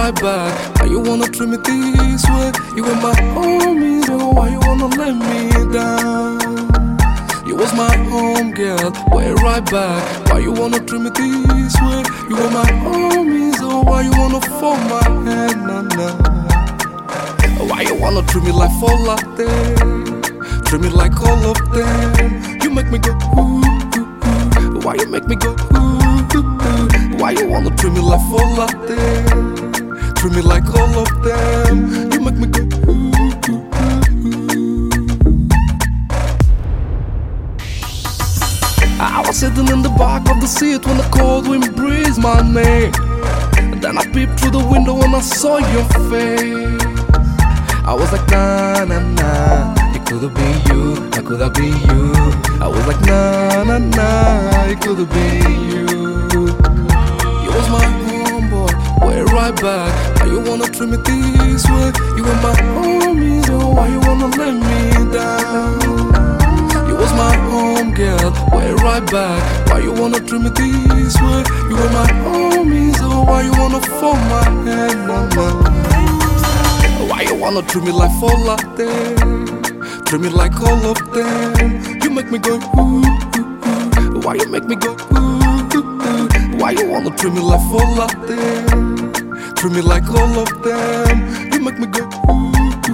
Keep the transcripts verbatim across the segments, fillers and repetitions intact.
right back. Why you wanna treat me this way? You were my homie, so why you wanna let me down? You was my home girl, way right back. Why you wanna treat me this way? You were my homie, so why you wanna fold my hand, nah, nah? Why you wanna treat me like four latte? Treat me like all of them. You make me go ooh, ooh, ooh. Why you make me go ooh, ooh, ooh? Why you wanna treat me like four latte? Treat me like all of them. You make me go ooh, ooh, ooh. I was sitting in the back of the seat when the cold wind breezed my name. Then I peeped through the window and I saw your face. I was like nah nah nah, it could have been you, it could have been you. I was like nah nah nah, it could have been you. You was my homeboy, way right back. Why you wanna treat me this way? You were my homie, so why you wanna let me down? You was my home girl, way right back. Why you wanna treat me this way? You were my homie, so why you wanna fold my hand, mama? Why you wanna treat me like four latte? Treat me like all of them. You make me go ooh, ooh, ooh. Why you make me go ooh, ooh, ooh? Why you wanna treat me like four latte? Treat me like all of them. You make me go ooh, ooh,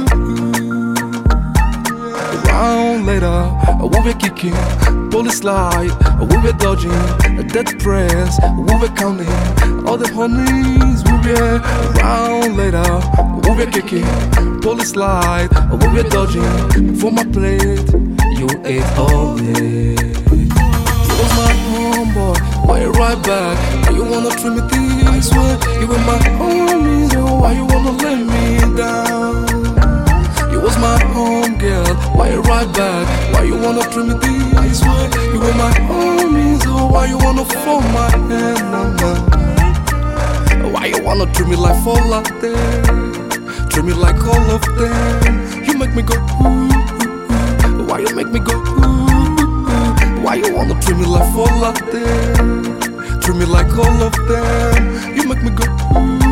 ooh. Round later, we were kicking, police light, we were dodging, death press, we were counting all the honeys. We were round later, we were kicking, police light, we were dodging. For my plate, you ate all day. You was my homeboy, way right back. Why you wanna treat me this way? You were my homie, so why you wanna let me down? You was my home girl, why you right back? Why you wanna treat me this way? You were my homie, so why you wanna fold my hand, mama? Why you wanna treat me like four latte? Treat me like all of them. You make me go ooh, ooh, ooh. Why you make me go ooh, ooh, ooh? Why you wanna treat me like four latte? Treat me like all of them. You make me go ooh.